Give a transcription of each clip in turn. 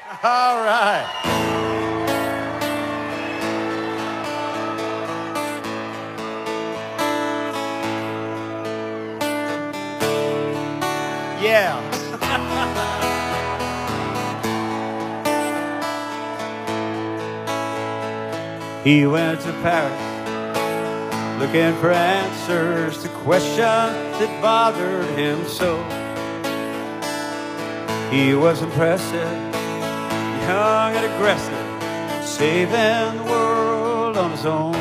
All right. Yeah. He went to Paris looking for answers to questions that bothered him so. He was impressive, young and aggressive, saving the world on his own.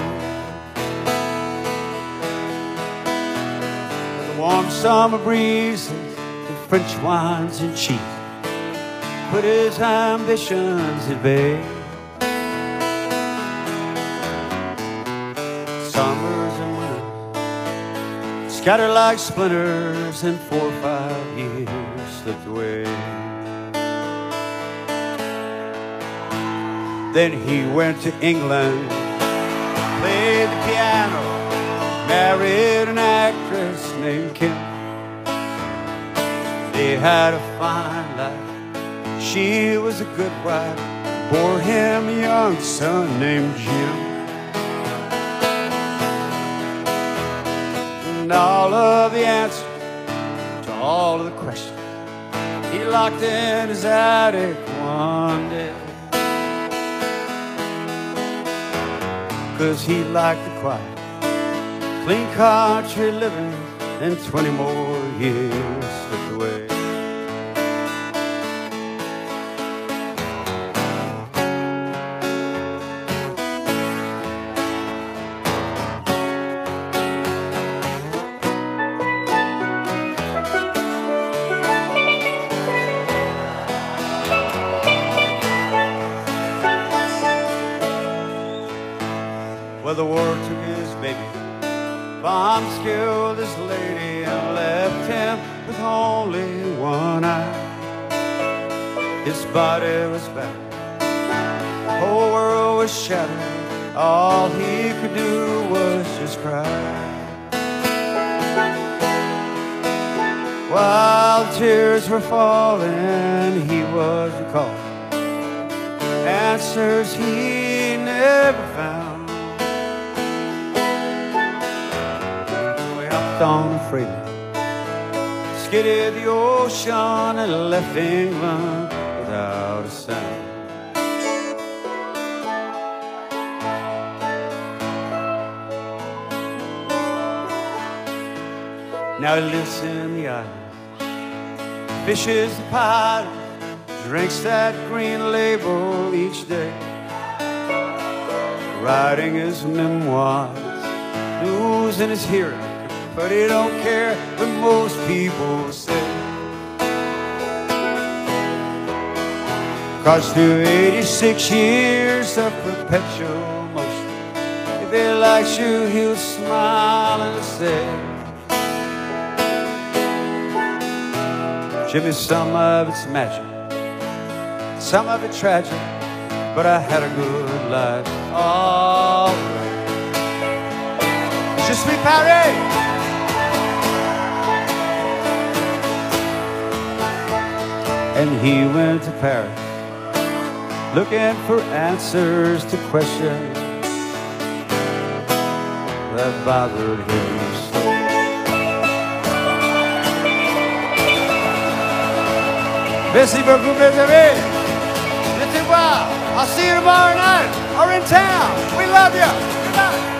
With the warm summer breezes and French wines and cheese put his ambitions at bay. Summers and winters scattered like splinters, and 4 or 5 years slipped away. Then he went to England, played the piano, married an actress named Kim. They had a fine life, she was a good wife, bore him a young son named Jim. And all of the answers to all of the questions he locked in his attic one day. 'Cause he liked the quiet, clean country living, and 20 more years slipped away. Well, the war took his baby, bombs killed his lady, and left him with only one eye. His body was battered, the whole world was shattered, all he could do was just cry. While tears were falling, he was recalling answers he never found. On a freighter, skidded the ocean, and left England without a sound. Now he lives in the island, fishes the pilot, drinks that green label each day, writing his memoirs, losing his hearing, but he don't care what most people say. 'Cause through 86 years of perpetual motion, if he likes you, he'll smile and say, Jimmy, some of it's magic, some of it tragic, but I had a good life all right. Je suis Paris. And he went to Paris looking for answers to questions that bothered him so. Merci beaucoup, mes amis. Let's see you tomorrow night or in town. We love you. Good night.